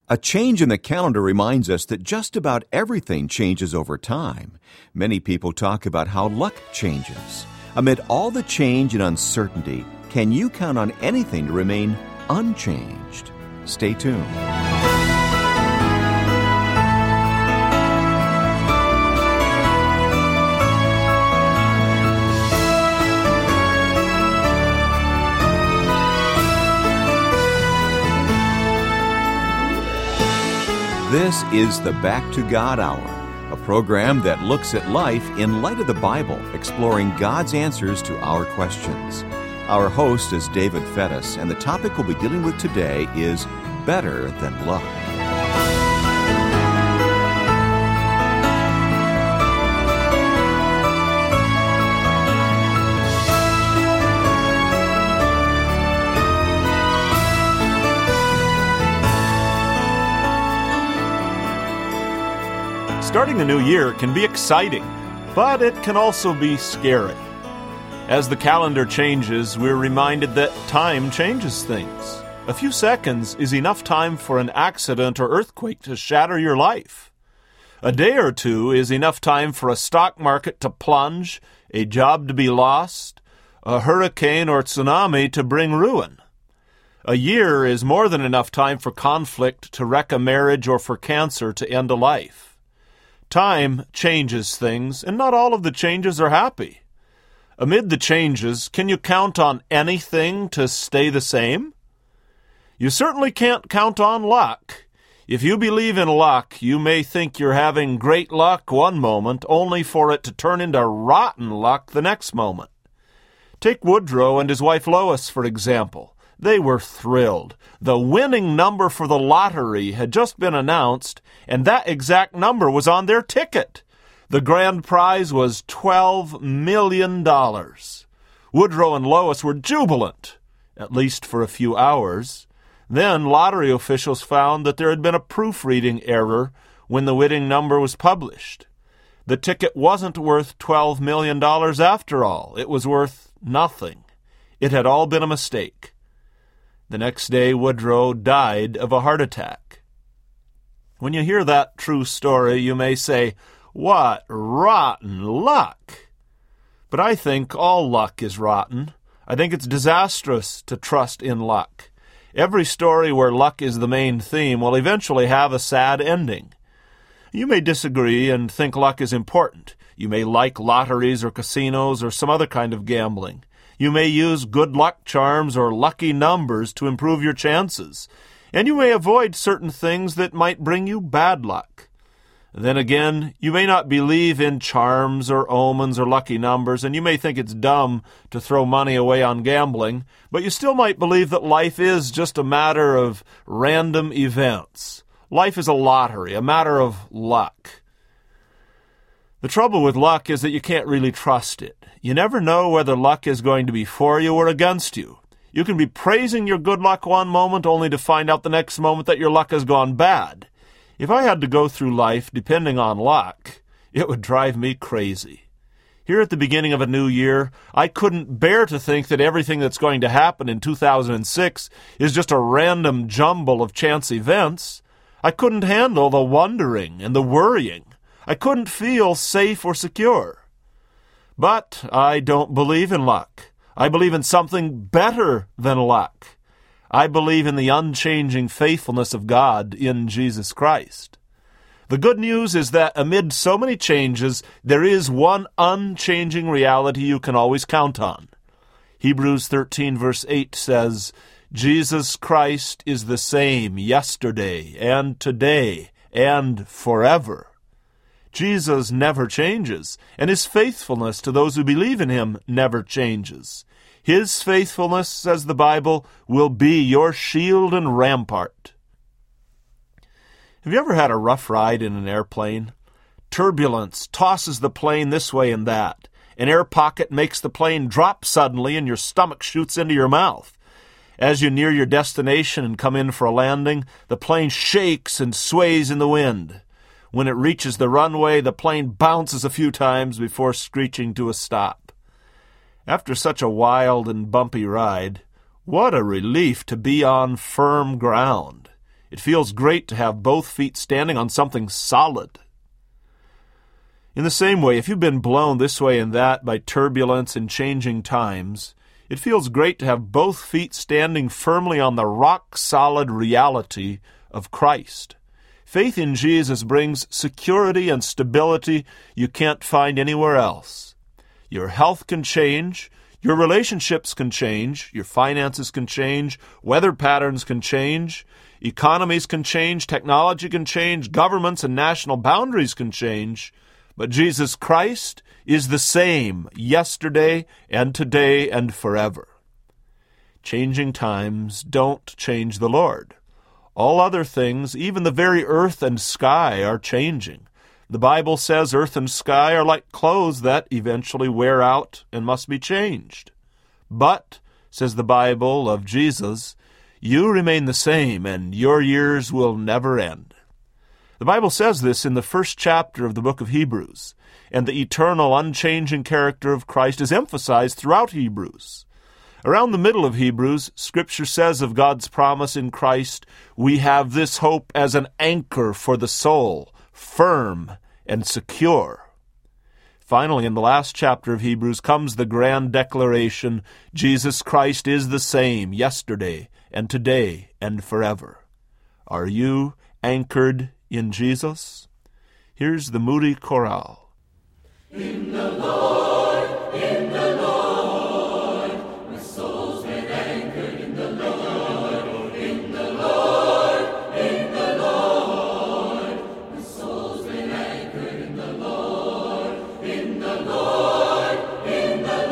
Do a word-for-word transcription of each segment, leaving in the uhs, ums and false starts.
A change in the calendar reminds us that just about everything changes over time. Many people talk about how luck changes. Amid all the change and uncertainty, can you count on anything to remain unchanged? Stay tuned. This is the Back to God Hour, a program that looks at life in light of the Bible, exploring God's answers to our questions. Our host is David Fettis, and the topic we'll be dealing with today is better than luck. Starting a new year can be exciting, but it can also be scary. As the calendar changes, we're reminded that time changes things. A few seconds is enough time for an accident or earthquake to shatter your life. A day or two is enough time for a stock market to plunge, a job to be lost, a hurricane or tsunami to bring ruin. A year is more than enough time for conflict to wreck a marriage or for cancer to end a life. Time changes things, and not all of the changes are happy. Amid the changes, can you count on anything to stay the same? You certainly can't count on luck. If you believe in luck, you may think you're having great luck one moment, only for it to turn into rotten luck the next moment. Take Woodrow and his wife Lois, for example. They were thrilled. The winning number for the lottery had just been announced, and that exact number was on their ticket. The grand prize was twelve million dollars. Woodrow and Lois were jubilant, at least for a few hours. Then lottery officials found that there had been a proofreading error when the winning number was published. The ticket wasn't worth twelve million dollars after all. It was worth nothing. It had all been a mistake. The next day, Woodrow died of a heart attack. When you hear that true story, you may say, "What rotten luck!" But I think all luck is rotten. I think it's disastrous to trust in luck. Every story where luck is the main theme will eventually have a sad ending. You may disagree and think luck is important. You may like lotteries or casinos or some other kind of gambling. You may use good luck charms or lucky numbers to improve your chances, and you may avoid certain things that might bring you bad luck. Then again, you may not believe in charms or omens or lucky numbers, and you may think it's dumb to throw money away on gambling, but you still might believe that life is just a matter of random events. Life is a lottery, a matter of luck. The trouble with luck is that you can't really trust it. You never know whether luck is going to be for you or against you. You can be praising your good luck one moment only to find out the next moment that your luck has gone bad. If I had to go through life depending on luck, it would drive me crazy. Here at the beginning of a new year, I couldn't bear to think that everything that's going to happen in two thousand six is just a random jumble of chance events. I couldn't handle the wondering and the worrying. I couldn't feel safe or secure. But I don't believe in luck. I believe in something better than luck. I believe in the unchanging faithfulness of God in Jesus Christ. The good news is that amid so many changes, there is one unchanging reality you can always count on. Hebrews thirteen verse eight says, "Jesus Christ is the same yesterday and today and forever." Jesus never changes, and his faithfulness to those who believe in him never changes. His faithfulness, says the Bible, will be your shield and rampart. Have you ever had a rough ride in an airplane? Turbulence tosses the plane this way and that. An air pocket makes the plane drop suddenly and your stomach shoots into your mouth. As you near your destination and come in for a landing, the plane shakes and sways in the wind. When it reaches the runway, the plane bounces a few times before screeching to a stop. After such a wild and bumpy ride, what a relief to be on firm ground. It feels great to have both feet standing on something solid. In the same way, if you've been blown this way and that by turbulence and changing times, it feels great to have both feet standing firmly on the rock-solid reality of Christ. Faith in Jesus brings security and stability you can't find anywhere else. Your health can change, your relationships can change, your finances can change, weather patterns can change, economies can change, technology can change, governments and national boundaries can change, but Jesus Christ is the same yesterday and today and forever. Changing times don't change the Lord. All other things, even the very earth and sky, are changing. The Bible says earth and sky are like clothes that eventually wear out and must be changed. But, says the Bible of Jesus, you remain the same, and your years will never end. The Bible says this in the first chapter of the book of Hebrews, and the eternal, unchanging character of Christ is emphasized throughout Hebrews. Around the middle of Hebrews, Scripture says of God's promise in Christ, we have this hope as an anchor for the soul, firm and secure. Finally, in the last chapter of Hebrews comes the grand declaration, Jesus Christ is the same yesterday and today and forever. Are you anchored in Jesus? Here's the Moody Chorale. In the Lord, in the Lord, my soul's been anchored in the Lord. In the Lord, in the Lord, my soul's been anchored in the Lord. In the Lord, in the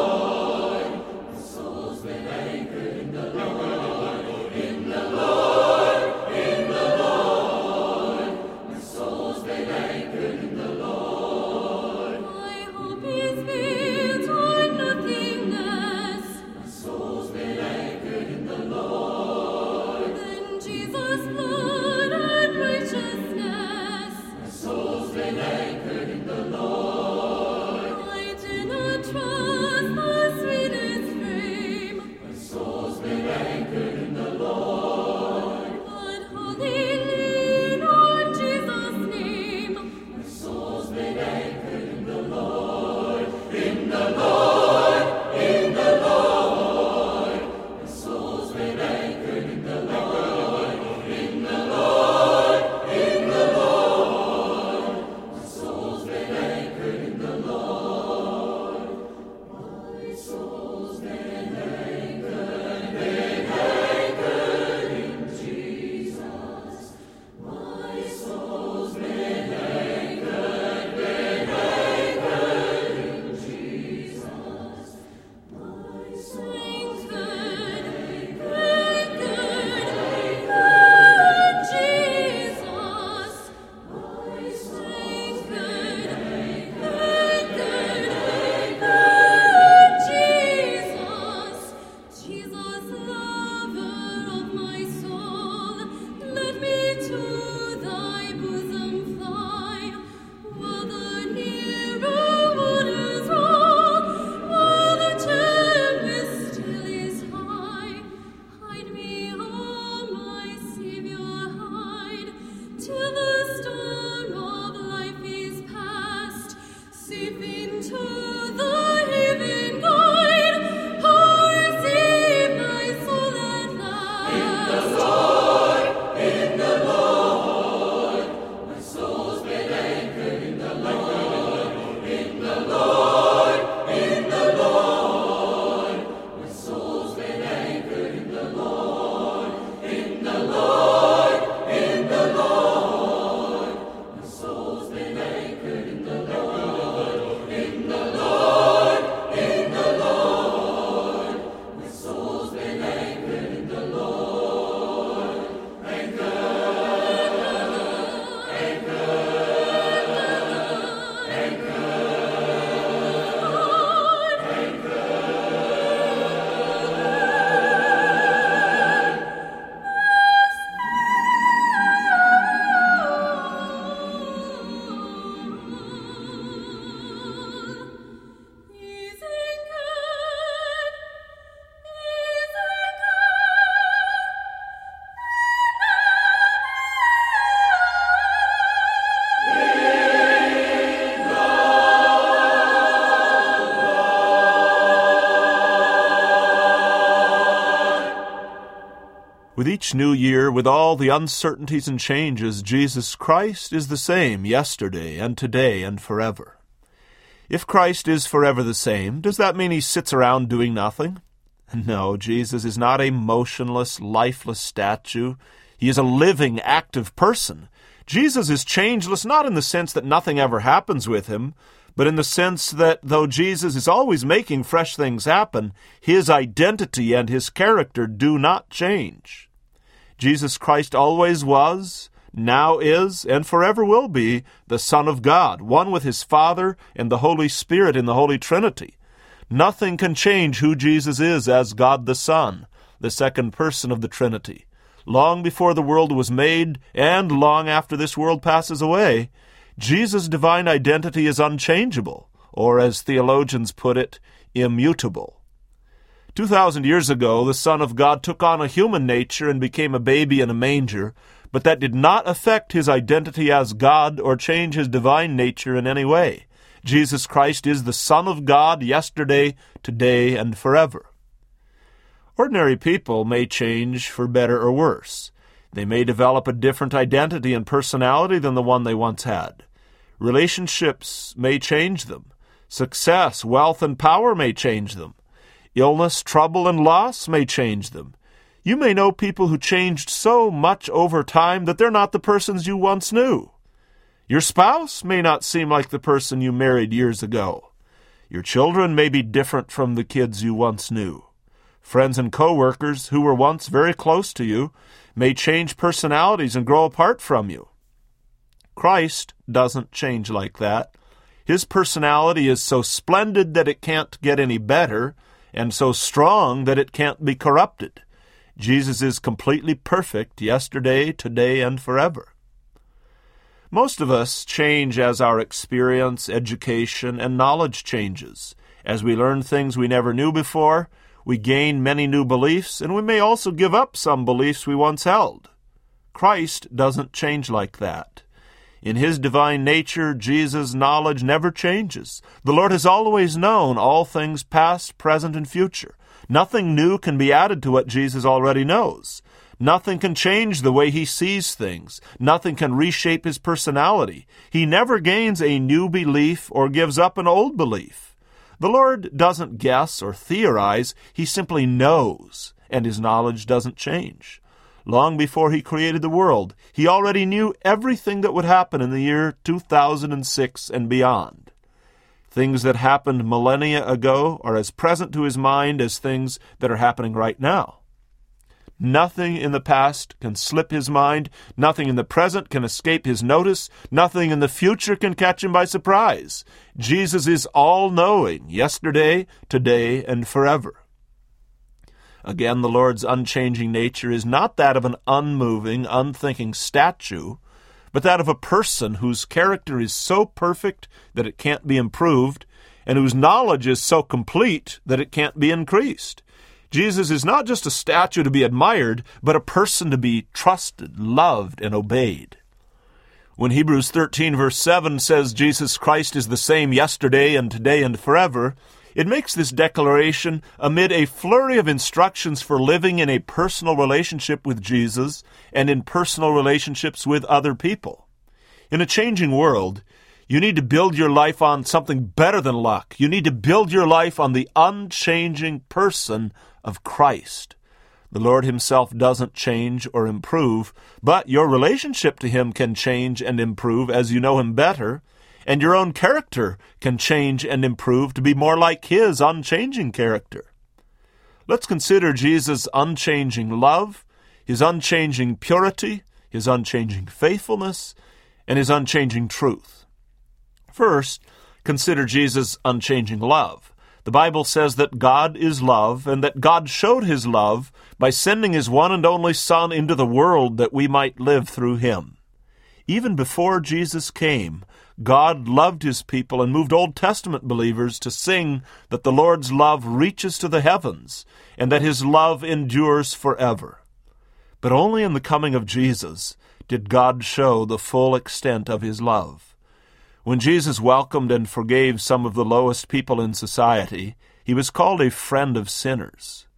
Lord, my soul's been anchored in the Lord. In the Lord, in the Lord, my soul's been anchored in the Lord. I will be each new year, with all the uncertainties and changes, Jesus Christ is the same yesterday and today and forever. If Christ is forever the same, does that mean he sits around doing nothing? No, Jesus is not a motionless, lifeless statue. He is a living, active person. Jesus is changeless not in the sense that nothing ever happens with him, but in the sense that though Jesus is always making fresh things happen, his identity and his character do not change. Jesus Christ always was, now is, and forever will be the Son of God, one with his Father and the Holy Spirit in the Holy Trinity. Nothing can change who Jesus is as God the Son, the second person of the Trinity. Long before the world was made, and long after this world passes away, Jesus' divine identity is unchangeable, or as theologians put it, immutable. Two thousand years ago, the Son of God took on a human nature and became a baby in a manger, but that did not affect his identity as God or change his divine nature in any way. Jesus Christ is the Son of God yesterday, today, and forever. Ordinary people may change for better or worse. They may develop a different identity and personality than the one they once had. Relationships may change them. Success, wealth, and power may change them. Illness, trouble, and loss may change them. You may know people who changed so much over time that they're not the persons you once knew. Your spouse may not seem like the person you married years ago. Your children may be different from the kids you once knew. Friends and co-workers who were once very close to you may change personalities and grow apart from you. Christ doesn't change like that. His personality is so splendid that it can't get any better, and so strong that it can't be corrupted. Jesus is completely perfect yesterday, today, and forever. Most of us change as our experience, education, and knowledge changes. As we learn things we never knew before, we gain many new beliefs, and we may also give up some beliefs we once held. Christ doesn't change like that. In his divine nature, Jesus' knowledge never changes. The Lord has always known all things past, present, and future. Nothing new can be added to what Jesus already knows. Nothing can change the way he sees things. Nothing can reshape his personality. He never gains a new belief or gives up an old belief. The Lord doesn't guess or theorize. He simply knows, and his knowledge doesn't change. Long before he created the world, he already knew everything that would happen in the year two thousand six and beyond. Things that happened millennia ago are as present to his mind as things that are happening right now. Nothing in the past can slip his mind. Nothing in the present can escape his notice. Nothing in the future can catch him by surprise. Jesus is all-knowing, yesterday, today, and forever. Again, the Lord's unchanging nature is not that of an unmoving, unthinking statue, but that of a person whose character is so perfect that it can't be improved, and whose knowledge is so complete that it can't be increased. Jesus is not just a statue to be admired, but a person to be trusted, loved, and obeyed. When Hebrews thirteen verse seven says Jesus Christ is the same yesterday and today and forever, it makes this declaration amid a flurry of instructions for living in a personal relationship with Jesus and in personal relationships with other people. In a changing world, you need to build your life on something better than luck. You need to build your life on the unchanging person of Christ. The Lord himself doesn't change or improve, but your relationship to him can change and improve as you know him better, and your own character can change and improve to be more like his unchanging character. Let's consider Jesus' unchanging love, his unchanging purity, his unchanging faithfulness, and his unchanging truth. First, consider Jesus' unchanging love. The Bible says that God is love, and that God showed his love by sending his one and only Son into the world that we might live through him. Even before Jesus came, God loved his people and moved Old Testament believers to sing that the Lord's love reaches to the heavens and that his love endures forever. But only in the coming of Jesus did God show the full extent of his love. When Jesus welcomed and forgave some of the lowest people in society, he was called a friend of sinners.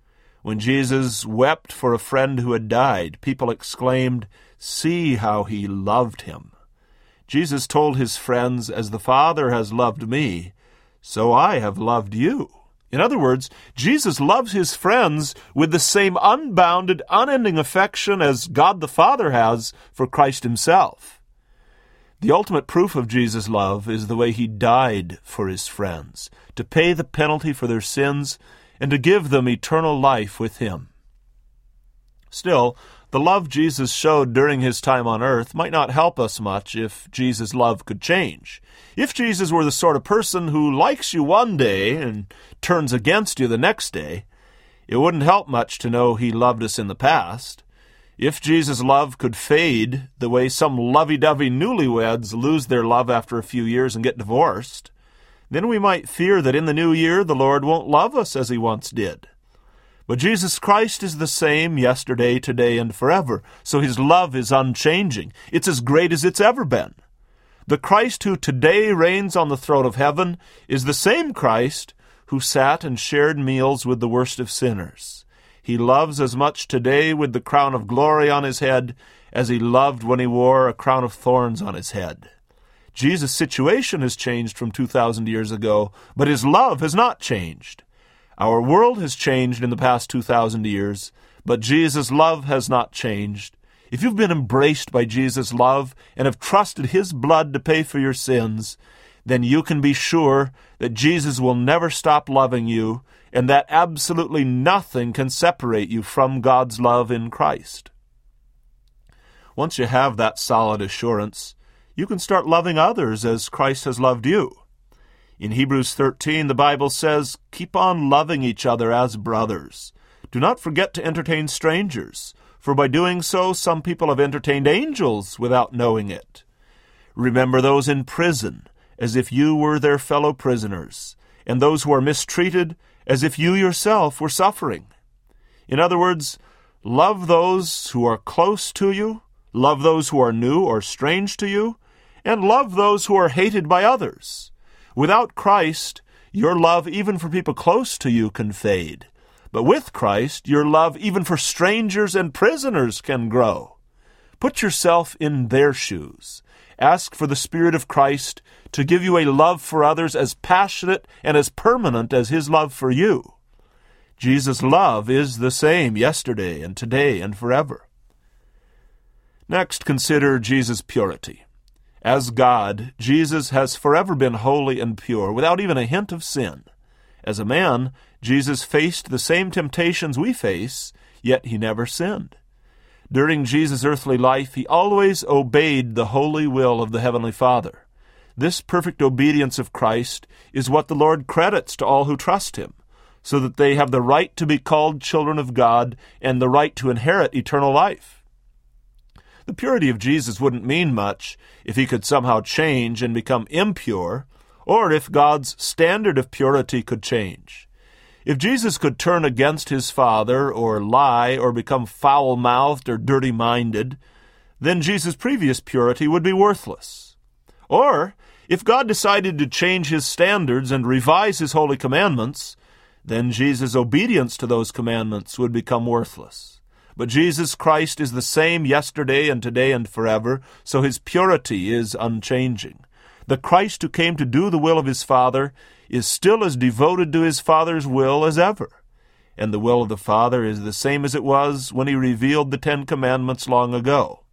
When Jesus wept for a friend who had died, people exclaimed, "See how he loved him." Jesus told his friends, "As the Father has loved me, so I have loved you." In other words, Jesus loves his friends with the same unbounded, unending affection as God the Father has for Christ himself. The ultimate proof of Jesus' love is the way he died for his friends, to pay the penalty for their sins and to give them eternal life with him. Still, the love Jesus showed during his time on earth might not help us much if Jesus' love could change. If Jesus were the sort of person who likes you one day and turns against you the next day, it wouldn't help much to know he loved us in the past. If Jesus' love could fade the way some lovey-dovey newlyweds lose their love after a few years and get divorced, then we might fear that in the new year the Lord won't love us as he once did. But Jesus Christ is the same yesterday, today, and forever, so his love is unchanging. It's as great as it's ever been. The Christ who today reigns on the throne of heaven is the same Christ who sat and shared meals with the worst of sinners. He loves as much today with the crown of glory on his head as he loved when he wore a crown of thorns on his head. Jesus' situation has changed from two thousand years ago, but his love has not changed. Our world has changed in the past two thousand years, but Jesus' love has not changed. If you've been embraced by Jesus' love and have trusted his blood to pay for your sins, then you can be sure that Jesus will never stop loving you and that absolutely nothing can separate you from God's love in Christ. Once you have that solid assurance, you can start loving others as Christ has loved you. In Hebrews thirteen, the Bible says, "Keep on loving each other as brothers. Do not forget to entertain strangers, for by doing so some people have entertained angels without knowing it. Remember those in prison, as if you were their fellow prisoners, and those who are mistreated, as if you yourself were suffering." In other words, love those who are close to you, love those who are new or strange to you, and love those who are hated by others. Without Christ, your love even for people close to you can fade. But with Christ, your love even for strangers and prisoners can grow. Put yourself in their shoes. Ask for the Spirit of Christ to give you a love for others as passionate and as permanent as his love for you. Jesus' love is the same yesterday and today and forever. Next, consider Jesus' purity. As God, Jesus has forever been holy and pure, without even a hint of sin. As a man, Jesus faced the same temptations we face, yet he never sinned. During Jesus' earthly life, he always obeyed the holy will of the Heavenly Father. This perfect obedience of Christ is what the Lord credits to all who trust him, so that they have the right to be called children of God and the right to inherit eternal life. The purity of Jesus wouldn't mean much if he could somehow change and become impure, or if God's standard of purity could change. If Jesus could turn against his Father, or lie, or become foul-mouthed or dirty-minded, then Jesus' previous purity would be worthless. Or, if God decided to change his standards and revise his holy commandments, then Jesus' obedience to those commandments would become worthless. But Jesus Christ is the same yesterday and today and forever, so his purity is unchanging. The Christ who came to do the will of his Father is still as devoted to his Father's will as ever. And the will of the Father is the same as it was when he revealed the Ten Commandments long ago.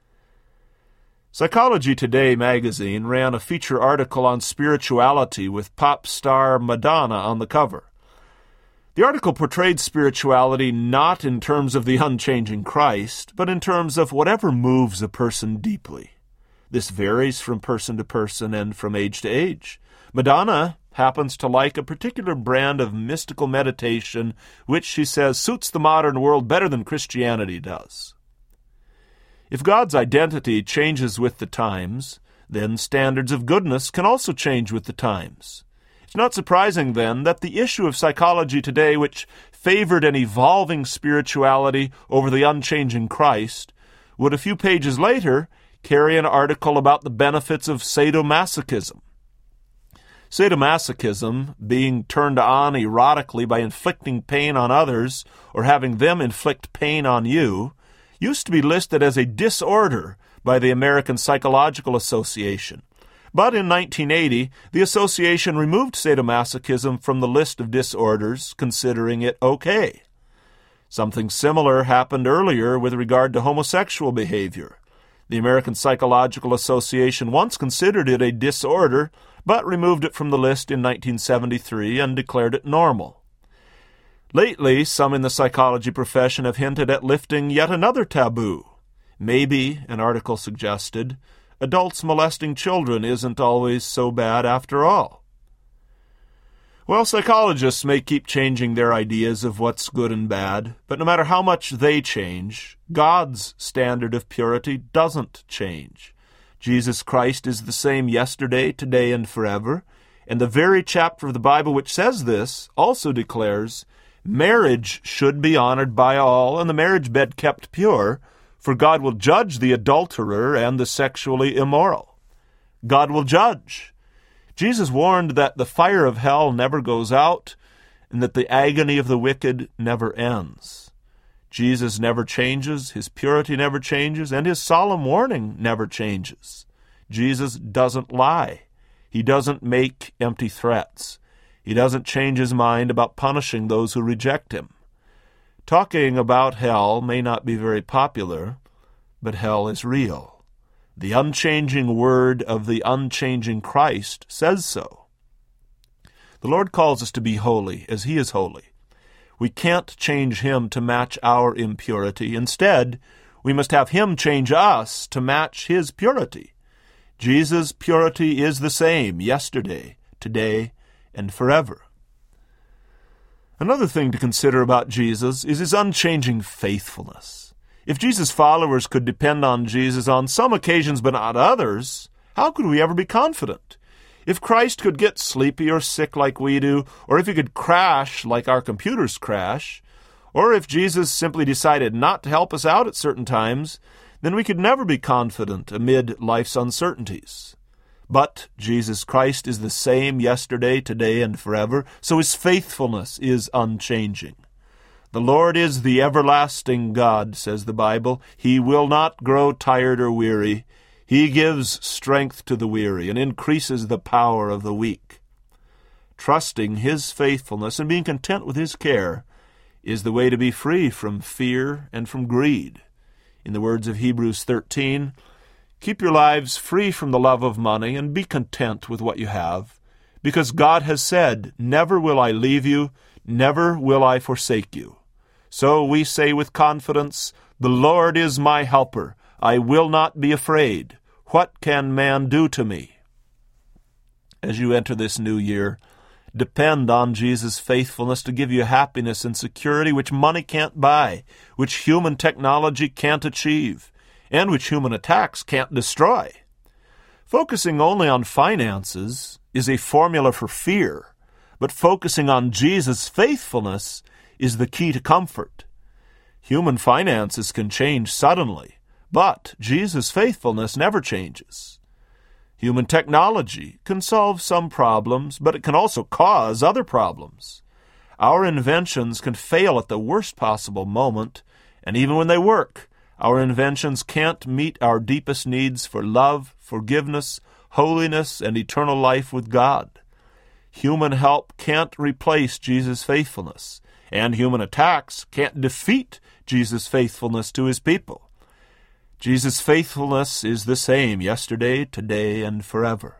Psychology Today magazine ran a feature article on spirituality with pop star Madonna on the cover. The article portrayed spirituality not in terms of the unchanging Christ, but in terms of whatever moves a person deeply. This varies from person to person and from age to age. Madonna happens to like a particular brand of mystical meditation, which she says suits the modern world better than Christianity does. If God's identity changes with the times, then standards of goodness can also change with the times. It's not surprising, then, that the issue of psychology today, which favored an evolving spirituality over the unchanging Christ, would a few pages later carry an article about the benefits of sadomasochism. Sadomasochism, being turned on erotically by inflicting pain on others or having them inflict pain on you, used to be listed as a disorder by the American Psychological Association. But in nineteen eighty, the association removed sadomasochism from the list of disorders, considering it okay. Something similar happened earlier with regard to homosexual behavior. The American Psychological Association once considered it a disorder, but removed it from the list in nineteen seventy-three and declared it normal. Lately, some in the psychology profession have hinted at lifting yet another taboo. Maybe, an article suggested, adults molesting children isn't always so bad after all. Well, psychologists may keep changing their ideas of what's good and bad, but no matter how much they change, God's standard of purity doesn't change. Jesus Christ is the same yesterday, today, and forever, and the very chapter of the Bible which says this also declares marriage should be honored by all and the marriage bed kept pure, for God will judge the adulterer and the sexually immoral. God will judge. Jesus warned that the fire of hell never goes out and that the agony of the wicked never ends. Jesus never changes, his purity never changes, and his solemn warning never changes. Jesus doesn't lie. He doesn't make empty threats. He doesn't change his mind about punishing those who reject him. Talking about hell may not be very popular, but hell is real. The unchanging word of the unchanging Christ says so. The Lord calls us to be holy as he is holy. We can't change him to match our impurity. Instead, we must have him change us to match his purity. Jesus' purity is the same yesterday, today, and forever. Another thing to consider about Jesus is his unchanging faithfulness. If Jesus' followers could depend on Jesus on some occasions but not others, how could we ever be confident? If Christ could get sleepy or sick like we do, or if he could crash like our computers crash, or if Jesus simply decided not to help us out at certain times, then we could never be confident amid life's uncertainties. But Jesus Christ is the same yesterday, today, and forever, so his faithfulness is unchanging. The Lord is the everlasting God, says the Bible. He will not grow tired or weary. He gives strength to the weary and increases the power of the weak. Trusting his faithfulness and being content with his care is the way to be free from fear and from greed. In the words of Hebrews thirteen, keep your lives free from the love of money and be content with what you have, because God has said, never will I leave you, never will I forsake you. So we say with confidence, the Lord is my helper. I will not be afraid. What can man do to me? As you enter this new year, depend on Jesus' faithfulness to give you happiness and security which money can't buy, which human technology can't achieve, and which human attacks can't destroy. Focusing only on finances is a formula for fear, but focusing on Jesus' faithfulness is the key to comfort. Human finances can change suddenly, but Jesus' faithfulness never changes. Human technology can solve some problems, but it can also cause other problems. Our inventions can fail at the worst possible moment, and even when they work, our inventions can't meet our deepest needs for love, forgiveness, holiness, and eternal life with God. Human help can't replace Jesus' faithfulness, and human attacks can't defeat Jesus' faithfulness to his people. Jesus' faithfulness is the same yesterday, today, and forever.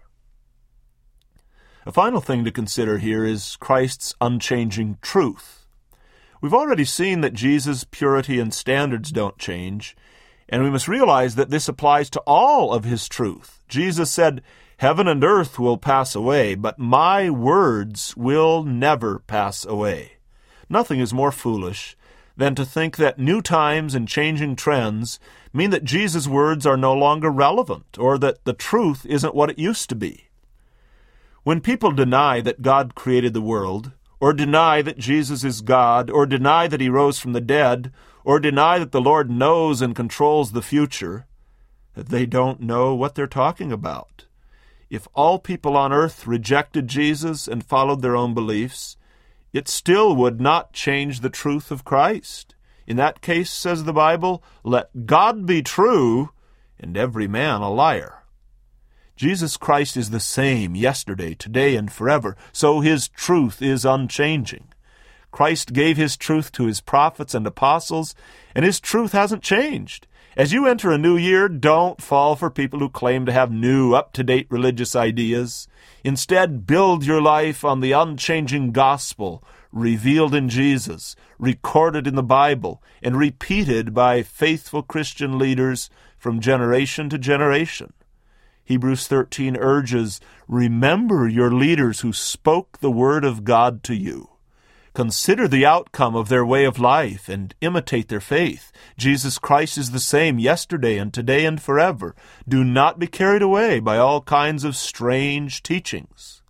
A final thing to consider here is Christ's unchanging truth. We've already seen that Jesus' purity and standards don't change, and we must realize that this applies to all of his truth. Jesus said, heaven and earth will pass away, but my words will never pass away. Nothing is more foolish than to think that new times and changing trends mean that Jesus' words are no longer relevant, or that the truth isn't what it used to be. When people deny that God created the world, or deny that Jesus is God, or deny that he rose from the dead, or deny that the Lord knows and controls the future, they don't know what they're talking about. If all people on earth rejected Jesus and followed their own beliefs, it still would not change the truth of Christ. In that case, says the Bible, let God be true and every man a liar. Jesus Christ is the same yesterday, today, and forever, so his truth is unchanging. Christ gave his truth to his prophets and apostles, and his truth hasn't changed. As you enter a new year, don't fall for people who claim to have new, up-to-date religious ideas. Instead, build your life on the unchanging gospel revealed in Jesus, recorded in the Bible, and repeated by faithful Christian leaders from generation to generation. Hebrews thirteen urges, remember your leaders who spoke the word of God to you. Consider the outcome of their way of life and imitate their faith. Jesus Christ is the same yesterday and today and forever. Do not be carried away by all kinds of strange teachings.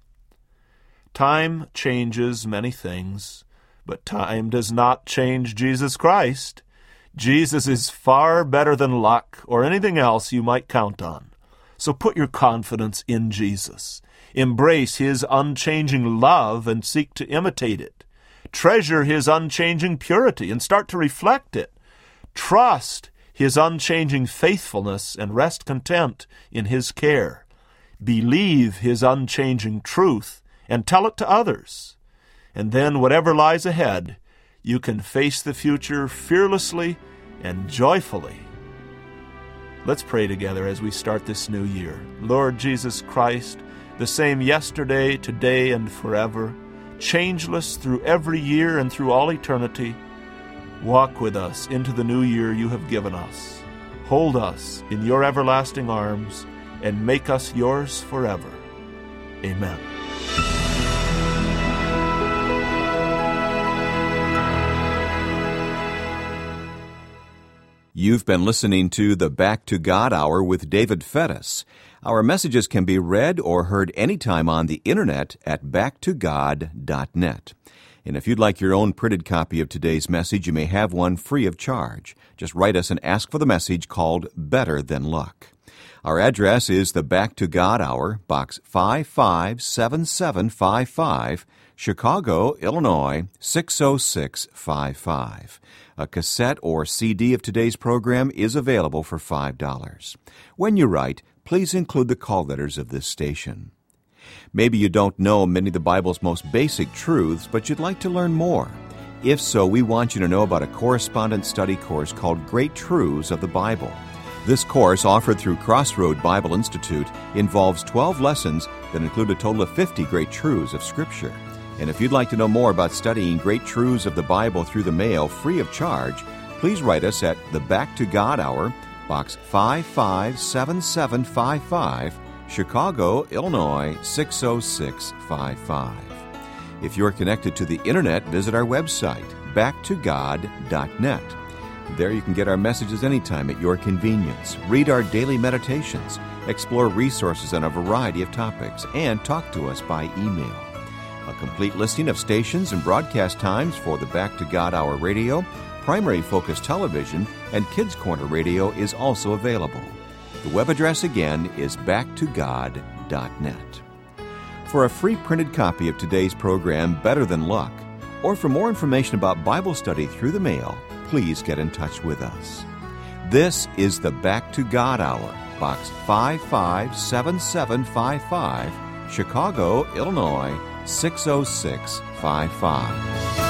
Time changes many things, but time does not change Jesus Christ. Jesus is far better than luck or anything else you might count on. So put your confidence in Jesus. Embrace his unchanging love and seek to imitate it. Treasure his unchanging purity and start to reflect it. Trust his unchanging faithfulness and rest content in his care. Believe his unchanging truth and tell it to others. And then whatever lies ahead, you can face the future fearlessly and joyfully. Let's pray together as we start this new year. Lord Jesus Christ, the same yesterday, today, and forever, changeless through every year and through all eternity, walk with us into the new year you have given us. Hold us in your everlasting arms and make us yours forever. Amen. You've been listening to the Back to God Hour with David Fettis. Our messages can be read or heard anytime on the internet at back to god dot net. And if you'd like your own printed copy of today's message, you may have one free of charge. Just write us and ask for the message called Better Than Luck. Our address is the Back to God Hour, Box five five seven seven five five, Chicago, Illinois, six oh six five five. A cassette or C D of today's program is available for five dollars. When you write, please include the call letters of this station. Maybe you don't know many of the Bible's most basic truths, but you'd like to learn more. If so, we want you to know about a correspondence study course called Great Truths of the Bible. This course, offered through Crossroad Bible Institute, involves twelve lessons that include a total of fifty great truths of Scripture. And if you'd like to know more about studying great truths of the Bible through the mail free of charge, please write us at the Back to God Hour, Box five five seven seven five five, Chicago, Illinois, six oh six five five. If you're connected to the internet, visit our website, back to god dot net. There you can get our messages anytime at your convenience, read our daily meditations, explore resources on a variety of topics, and talk to us by email. A complete listing of stations and broadcast times for the Back to God Hour radio, Primary Focus Television, and Kids Corner Radio is also available. The web address again is back to god dot net. For a free printed copy of today's program, Better Than Luck, or for more information about Bible study through the mail, please get in touch with us. This is the Back to God Hour, Box five five seven seven five five, Chicago, Illinois, six oh six five five.